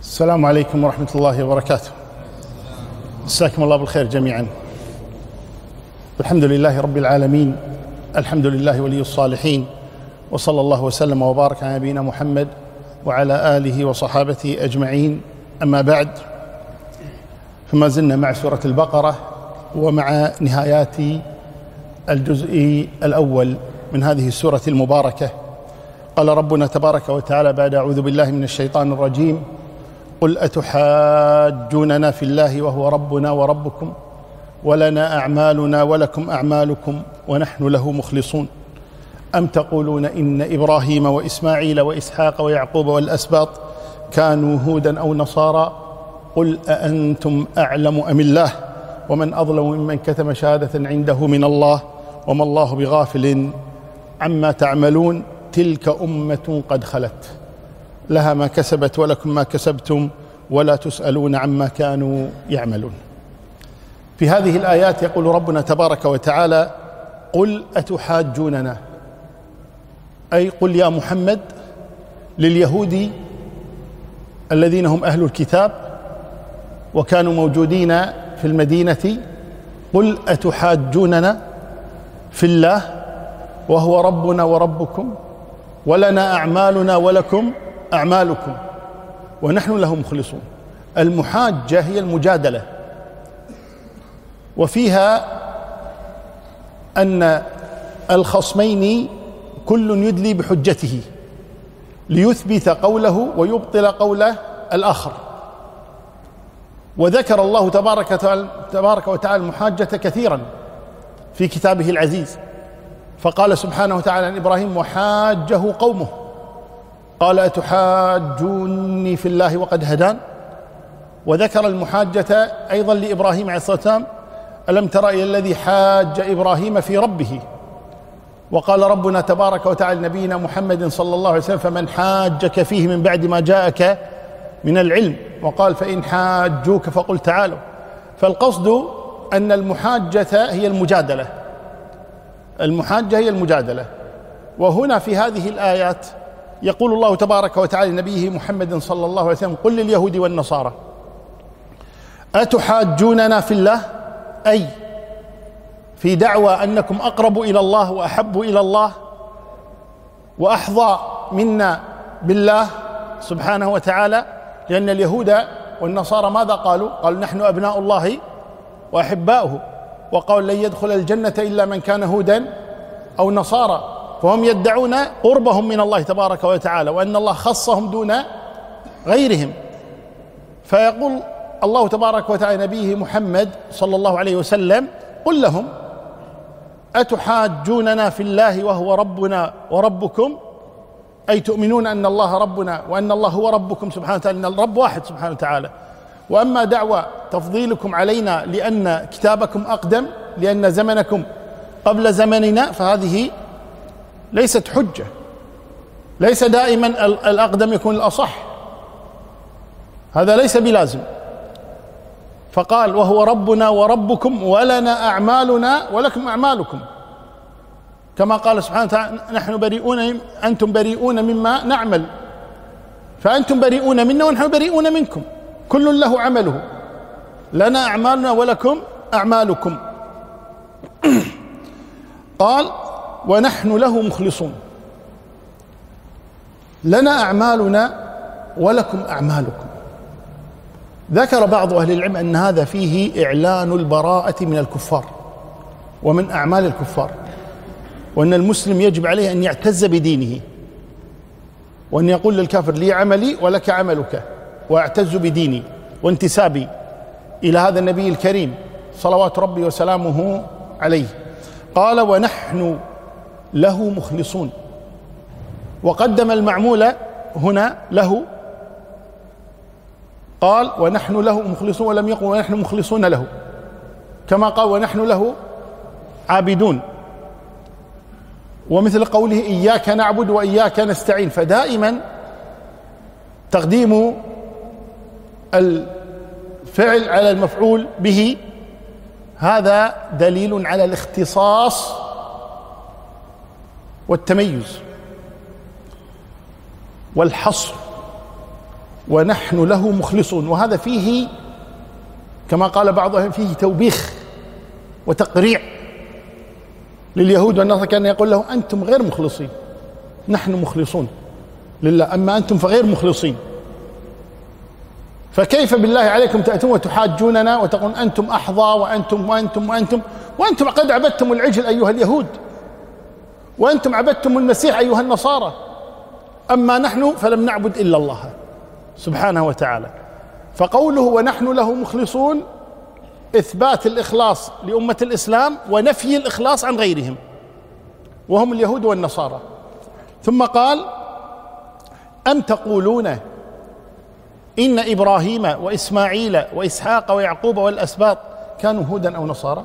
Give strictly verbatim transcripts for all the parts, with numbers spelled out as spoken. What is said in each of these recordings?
السلام عليكم ورحمة الله وبركاته. مساكم الله بالخير جميعا. الحمد لله رب العالمين، الحمد لله ولي الصالحين، وصلى الله وسلم وبارك على نبينا محمد وعلى آله وصحابته أجمعين. أما بعد، فما زلنا مع سورة البقرة ومع نهايات الجزء الأول من هذه السورة المباركة. قال ربنا تبارك وتعالى بعد أعوذ بالله من الشيطان الرجيم: قل أتحاجوننا في الله وهو ربنا وربكم ولنا أعمالنا ولكم أعمالكم ونحن له مخلصون أم تقولون إن إبراهيم وإسماعيل وإسحاق ويعقوب والأسباط كانوا هودا أو نصارى قل أأنتم أعلم أم الله ومن أظلم ممن كتم شهادة عنده من الله وما الله بغافل عما تعملون تلك أمة قد خلت لها ما كسبت ولكم ما كسبتم ولا تسألون عما كانوا يعملون. في هذه الآيات يقول ربنا تبارك وتعالى: قل أتحاجوننا، أي قل يا محمد لليهود الذين هم أهل الكتاب وكانوا موجودين في المدينة: قل أتحاجوننا في الله وهو ربنا وربكم ولنا أعمالنا ولكم أعمالكم ونحن له مخلصون. المحاجة هي المجادلة، وفيها أن الخصمين كل يدلي بحجته ليثبت قوله ويبطل قول الآخر. وذكر الله تبارك تبارك وتعالى المحاجة كثيرا في كتابه العزيز، فقال سبحانه وتعالى عن إبراهيم: وحاجه قومه قال أتحاجوني في الله وقد هدان. وذكر المحاجة أيضا لإبراهيم عليه الصلاة والسلام: ألم تر إلى الذي حاج إبراهيم في ربه. وقال ربنا تبارك وتعالى نبينا محمد صلى الله عليه وسلم: فمن حاجك فيه من بعد ما جاءك من العلم. وقال: فإن حاجوك فقل تعالوا. فالقصد أن المحاجة هي المجادلة، المحاجة هي المجادلة. وهنا في هذه الآيات يقول الله تبارك وتعالى لنبيه محمد صلى الله عليه وسلم: قل لليهود والنصارى أتحاجوننا في الله، أي في دعوى أنكم أقرب إلى الله وأحب إلى الله وأحظى منا بالله سبحانه وتعالى. لأن اليهود والنصارى ماذا قالوا؟ قالوا: نحن أبناء الله وأحباؤه، وقالوا: لن يدخل الجنة إلا من كان هودا أو نصارى. فهم يدعون قربهم من الله تبارك وتعالى وأن الله خصهم دون غيرهم. فيقول الله تبارك وتعالى نبيه محمد صلى الله عليه وسلم: قل لهم أتحاجوننا في الله وهو ربنا وربكم، أي تؤمنون أن الله ربنا وأن الله هو ربكم سبحانه وتعالى، أن الرب واحد سبحانه وتعالى. وأما دعوى تفضيلكم علينا لأن كتابكم أقدم، لأن زمنكم قبل زمننا، فهذه ليست حجة. ليس دائما الأقدم يكون الأصح، هذا ليس بلازم. فقال: وهو ربنا وربكم ولنا أعمالنا ولكم أعمالكم، كما قال سبحانه وتعالى: نحن بريئون أنتم بريئون مما نعمل، فأنتم بريئون منا ونحن بريئون منكم، كل له عمله، لنا أعمالنا ولكم أعمالكم. قال: ونحن له مخلصون، لنا أعمالنا ولكم أعمالكم. ذكر بعض أهل العلم أن هذا فيه إعلان البراءة من الكفار ومن أعمال الكفار، وأن المسلم يجب عليه أن يعتز بدينه، وأن يقول للكافر: لي عملي ولك عملك، وأعتز بديني وانتسابي إلى هذا النبي الكريم صلوات ربي وسلامه عليه. قال: ونحن له مخلصون، وقدم المعمول هنا له، قال: ونحن له مخلصون، ولم يقل ونحن مخلصون له، كما قال: ونحن له عابدون. ومثل قوله: إياك نعبد وإياك نستعين. فدائما تقديم الفعل على المفعول به هذا دليل على الاختصاص والتميز والحصر ونحن له مخلصون. وهذا فيه كما قال بعضهم فيه توبيخ وتقريع لليهود والنصارى، كان يقول لهم أنتم غير مخلصين، نحن مخلصون لله، أما أنتم فغير مخلصين. فكيف بالله عليكم تأتون وتحاجوننا وتقولون أنتم أحظى وأنتم وأنتم وأنتم وأنتم قد عبدتم العجل أيها اليهود، وأنتم عبدتم المسيح أيها النصارى، أما نحن فلم نعبد إلا الله سبحانه وتعالى. فقوله ونحن له مخلصون إثبات الإخلاص لأمة الإسلام ونفي الإخلاص عن غيرهم وهم اليهود والنصارى. ثم قال أم تقولون إن إبراهيم وإسماعيل وإسحاق ويعقوب والأسباط كانوا هودا أو نصارى.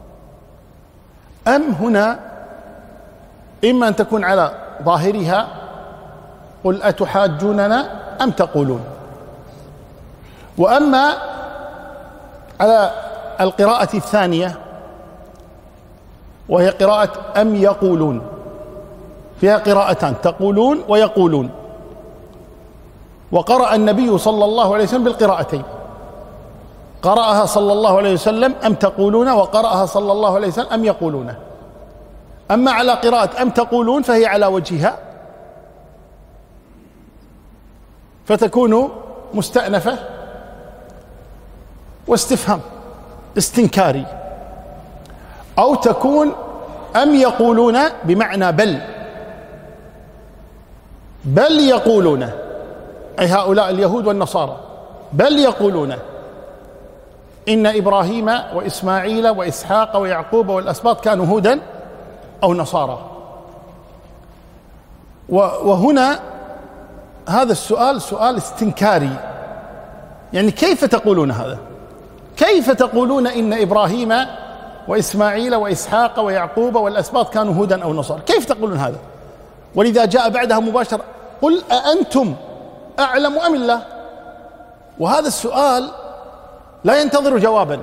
أم هنا إما أن تكون على ظاهرها قل أتحاجوننا أم تقولون، وأما على القراءة الثانية وهي قراءة أم يقولون، فيها قراءتان تقولون ويقولون، وقرأ النبي صلى الله عليه وسلم بالقراءتين، قرأها صلى الله عليه وسلم أم تقولون، وقرأها صلى الله عليه وسلم أم يقولون. أما على قراءة أم تقولون فهي على وجهها، فتكون مستأنفة واستفهام استنكاري، أو تكون أم يقولون بمعنى بل، بل يقولون، أي هؤلاء اليهود والنصارى بل يقولون إن إبراهيم وإسماعيل وإسحاق ويعقوب والأسباط كانوا هودا أو نصارى. وهنا هذا السؤال سؤال استنكاري، يعني كيف تقولون هذا؟ كيف تقولون إن إبراهيم وإسماعيل وإسحاق ويعقوب والأسباط كانوا هودا أو نصارى؟ كيف تقولون هذا؟ ولذا جاء بعدها مباشرة قل أأنتم أعلم أم الله؟ وهذا السؤال لا ينتظر جوابا،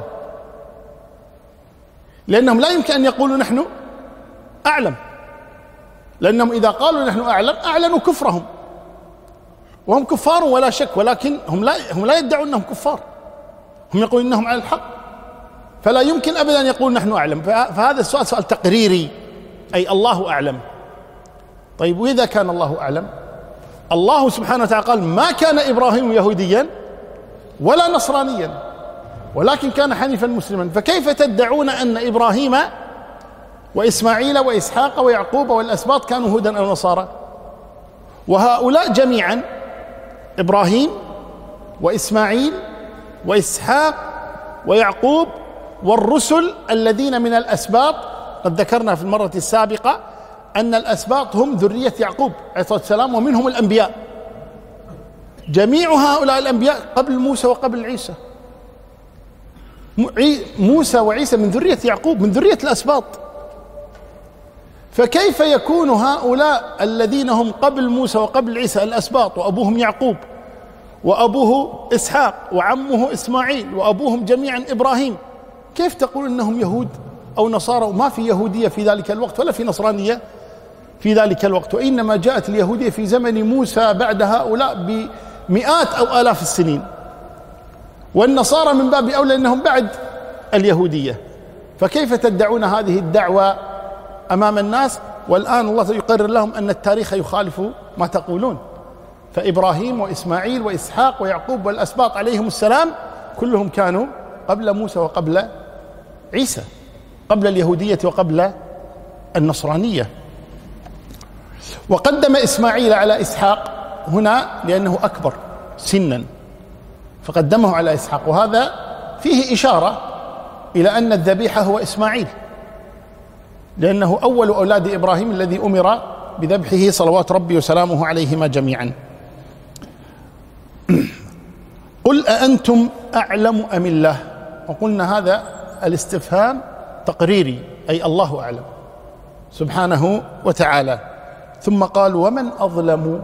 لأنهم لا يمكن أن يقولوا نحن أعلم، لأنهم إذا قالوا نحن أعلم أعلنوا كفرهم، وهم كفار ولا شك، ولكن هم لا هم لا يدعون أنهم كفار، هم يقولون أنهم على الحق، فلا يمكن أبدا أن يقول نحن أعلم. فهذا السؤال سؤال تقريري، أي الله أعلم. طيب وإذا كان الله أعلم؟ الله سبحانه وتعالى قال ما كان إبراهيم يهوديا ولا نصرانيا ولكن كان حنيفا مسلما، فكيف تدعون أن إبراهيم وإسماعيل وإسحاق ويعقوب والأسباط كانوا هودا أو نصارى؟ وهؤلاء جميعا إبراهيم وإسماعيل وإسحاق ويعقوب والرسل الذين من الأسباط، قد ذكرنا في المرة السابقة أن الأسباط هم ذرية يعقوب عليه الصلاة والسلام ومنهم الأنبياء، جميع هؤلاء الأنبياء قبل موسى وقبل عيسى، موسى وعيسى من ذرية يعقوب من ذرية الأسباط. فكيف يكون هؤلاء الذين هم قبل موسى وقبل عيسى الأسباط وأبوهم يعقوب وأبوه إسحاق وعمه إسماعيل وأبوهم جميعا إبراهيم، كيف تقول إنهم يهود أو نصارى؟ وما في يهودية في ذلك الوقت ولا في نصرانية في ذلك الوقت، وإنما جاءت اليهودية في زمن موسى بعد هؤلاء بمئات أو آلاف السنين، والنصارى من باب أولى أنهم بعد اليهودية. فكيف تدعون هذه الدعوة أمام الناس والآن الله يقرر لهم أن التاريخ يخالف ما تقولون؟ فإبراهيم وإسماعيل وإسحاق ويعقوب والأسباط عليهم السلام كلهم كانوا قبل موسى وقبل عيسى، قبل اليهودية وقبل النصرانية. وقدم إسماعيل على إسحاق هنا لأنه أكبر سنا، فقدمه على إسحاق، وهذا فيه إشارة إلى أن الذبيحة هو إسماعيل، لأنه أول أولاد إبراهيم الذي أمر بذبحه صلوات ربي وسلامه عليهما جميعا. قل أأنتم أعلم أم الله؟ وقلنا هذا الاستفهام تقريري، أي الله أعلم سبحانه وتعالى. ثم قال ومن أظلم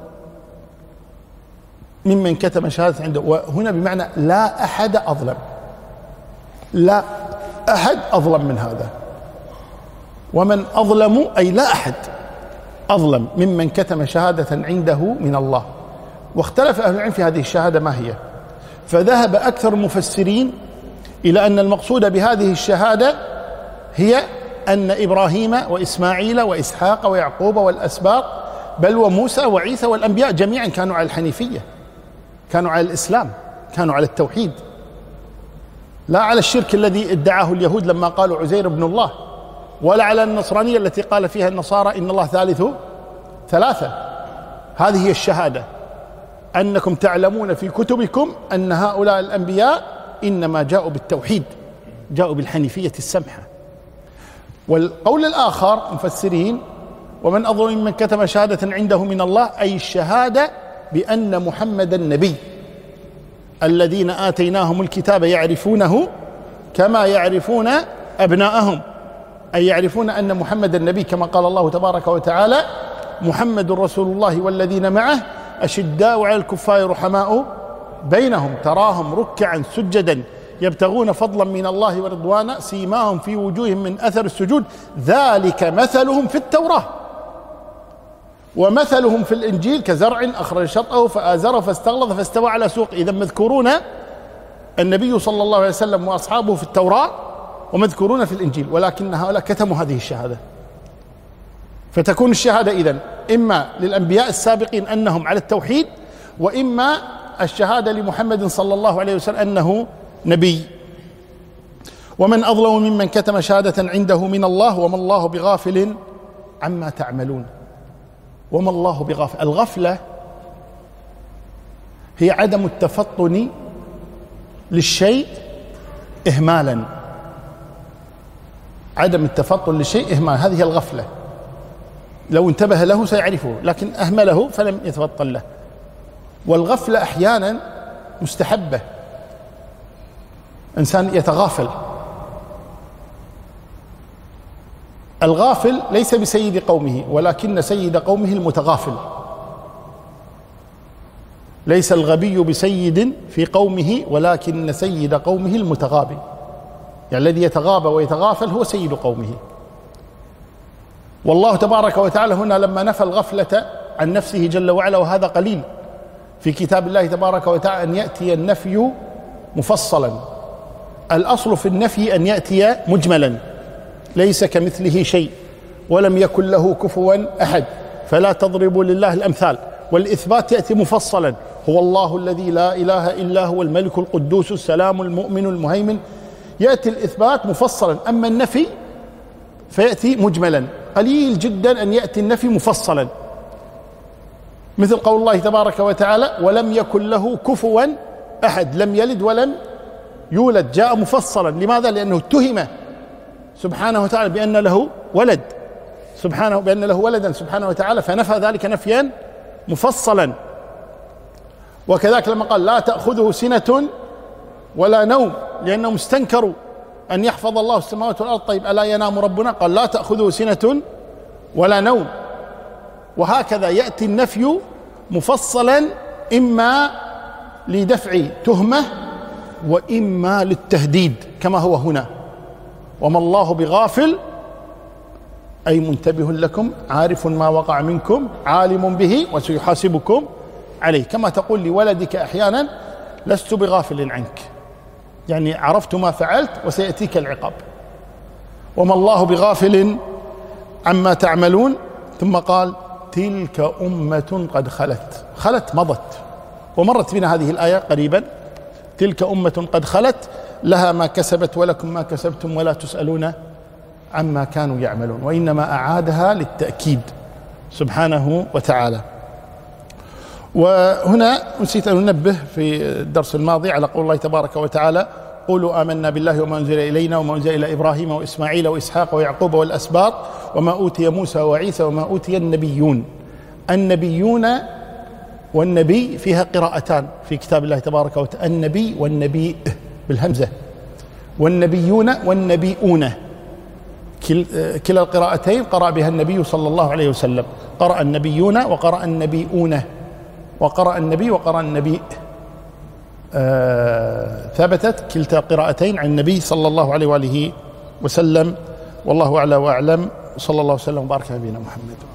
ممن كتم شهادة عنده، وهنا بمعنى لا أحد أظلم، لا أحد أظلم من هذا. ومن أظلم أي لا أحد أظلم ممن كتم شهادة عنده من الله واختلف أهل العلم في هذه الشهادة ما هي، فذهب أكثر المفسرين إلى أن المقصود بهذه الشهادة هي أن إبراهيم وإسماعيل وإسحاق ويعقوب والأسباط بل وموسى وعيسى والأنبياء جميعا كانوا على الحنيفية، كانوا على الإسلام، كانوا على التوحيد، لا على الشرك الذي ادعاه اليهود لما قالوا عزير ابن الله، ولا على النصرانية التي قال فيها النصارى إن الله ثالث ثلاثة. هذه هي الشهادة، أنكم تعلمون في كتبكم أن هؤلاء الأنبياء إنما جاءوا بالتوحيد، جاءوا بالحنيفية السمحة. والقول الآخر مفسرين ومن أظلم ممن كتم شهادة عنده من الله، أي الشهادة بأن محمدا نبي، الذين آتيناهم الكتاب يعرفونه كما يعرفون أبناءهم، أي يعرفون أن محمدا نبي، كما قال الله تبارك وتعالى محمد رسول الله والذين معه أشداء على الكفار رحماء بينهم تراهم ركعا سجدا يبتغون فضلا من الله ورضوانا سيماهم في وجوههم من أثر السجود ذلك مثلهم في التوراة ومثلهم في الإنجيل كزرع أخرج شطأه فآزره فاستغلظ فاستوى على سوق. إذا مذكورون النبي صلى الله عليه وسلم وأصحابه في التوراة ومذكورون في الإنجيل، ولكن هؤلاء كتموا هذه الشهادة. فتكون الشهادة إذن إما للأنبياء السابقين أنهم على التوحيد، وإما الشهادة لمحمد صلى الله عليه وسلم أنه نبي. ومن أظلم ممن كتم شهادة عنده من الله وما الله بغافل عما تعملون. وما الله بغافل، الغفلة هي عدم التفطن للشيء إهمالا، عدم التفطن للشيء إهمالا، هذه هي الغفلة. لو انتبه له سيعرفه، لكن أهمله فلم يتفطن له. والغفلة أحيانا مستحبة، إنسان يتغافل. الغافل ليس بسيد قومه، ولكن سيد قومه المتغافل. ليس الغبي بسيد في قومه، ولكن سيد قومه المتغابي، يعني الذي يتغابى ويتغافل هو سيد قومه. والله تبارك وتعالى هنا لما نفى الغفلة عن نفسه جل وعلا، وهذا قليل في كتاب الله تبارك وتعالى أن يأتي النفي مفصلا. الأصل في النفي أن يأتي مجملا، ليس كمثله شيء ولم يكن له كفوا أحد، فلا تضربوا لله الأمثال. والإثبات يأتي مفصلا، هو الله الذي لا إله إلا هو الملك القدوس السلام المؤمن المهيمن، يأتي الإثبات مفصلا. أما النفي فيأتي مجملا، قليل جدا أن يأتي النفي مفصلا، مثل قول الله تبارك وتعالى ولم يكن له كفوا أحد، لم يلد ولم يولد، جاء مفصلا. لماذا؟ لأنه اتهم سبحانه وتعالى بأن له ولد، سبحانه بأن له ولدا سبحانه وتعالى، فنفى ذلك نفيا مفصلا. وكذلك لما قال لا تأخذه سنة ولا نوم، لأنهم استنكروا أن يحفظ الله السماوات والأرض، طيب ألا ينام ربنا؟ قال لا تأخذه سنة ولا نوم. وهكذا يأتي النفي مفصلا، إما لدفع تهمة وإما للتهديد، كما هو هنا وما الله بغافل، أي منتبه لكم عارف ما وقع منكم عالم به وسيحاسبكم عليه. كما تقول لولدك أحيانا لست بغافل عنك، يعني عرفت ما فعلت وسيأتيك العقاب. وما الله بغافل عما تعملون. ثم قال تلك أمة قد خلت، خلت مضت، ومرت بنا هذه الآية قريبا. تلك أمة قد خلت لها ما كسبت ولكم ما كسبتم ولا تسألون عما كانوا يعملون. وإنما أعادها للتأكيد سبحانه وتعالى. وهنا نسيت أن ننبه في الدرس الماضي على قول الله تبارك وتعالى قولوا آمنا بالله وما أنزل إلينا وما أنزل إلى إبراهيم وإسماعيل وإسحاق ويعقوب والأسباط وما أوتي موسى وعيسى وما أوتي النبيون. النبيون والنبي فيها قراءتان في كتاب الله تبارك وتعالى، النبي والنبي بالهمزة، والنبيون والنبيون، كلا القراءتين قرأ بها النبي صلى الله عليه وسلم، قرأ النبيون وقرأ النبيون، وقرأ النبي وقرأ النبي. آه ثبتت كلتا قراءتين عن النبي صلى الله عليه وآله وسلم. والله أعلى وأعلم، صلى الله وسلم وبارك على نبينا محمد.